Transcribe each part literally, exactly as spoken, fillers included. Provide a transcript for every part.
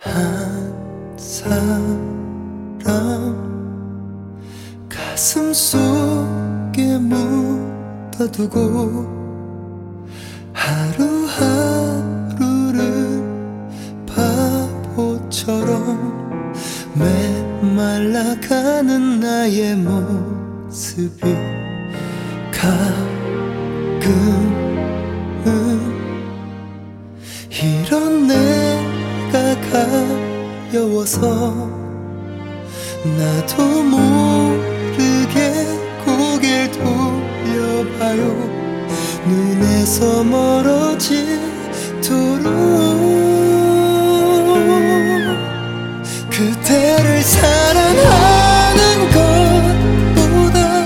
한 사람 가슴 속에 묻어두고 하루하루를 바보처럼 메말라가는 나의 모습이 가끔은 이런 내가 가여워서 나도 모르게 고개를 돌려봐요. 눈에서 멀어지도록 그대를 사랑하는 것보다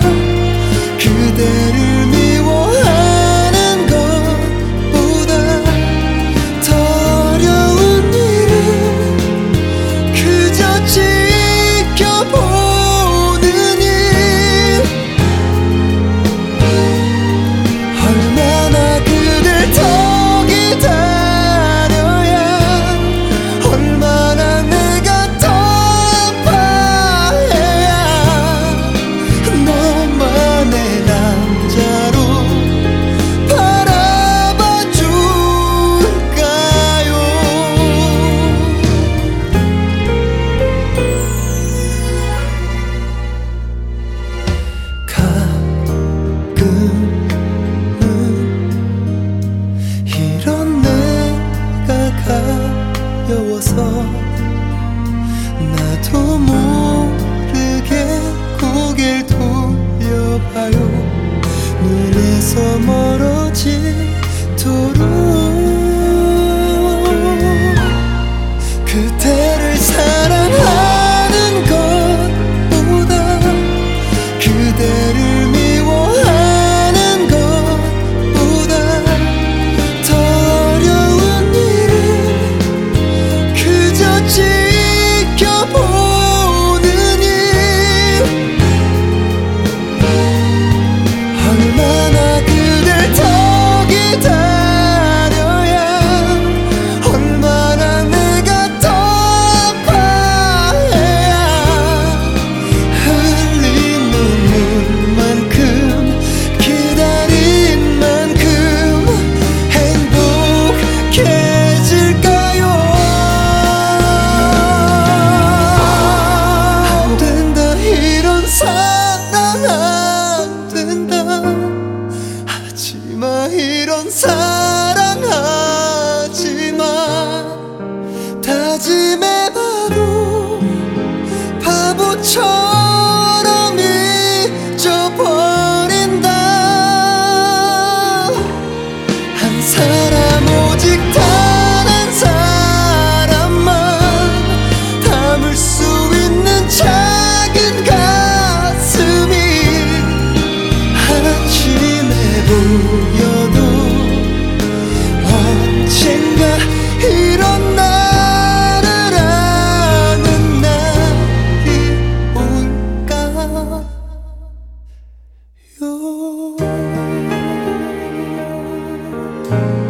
그대를 미워하는 것보다 더 어려운 일은 그저 지켜보는 일. 얼마나 그댈 더 기다려야 얼마나 내가 더 아파해야 너만의 남자로 바라봐 줄까요. 가끔은 이런 내가 가여워서 나도 모르게 고개를 돌려봐요. 눈에서 멀어지도록 그대를 사랑하는 것보다 그대를 미워하는 것보다 더 어려운 일은 그저 지켜보는 일. 얼마나 그댈 더 기다려야 얼마나 내가 더 아파해야 흘린 눈물만큼 기다린 만큼 행복해질까요. 안 된다 이런 사랑 안 된다 하지마 이런 사랑 하지마 다짐해봐도 바보처럼 잊어버린다. 한 사람 오직 단 한 사람만 담을 수 있는 작은 가슴이 한심해 보여도 언젠가 이런 나를 아는 날이 올까요. 요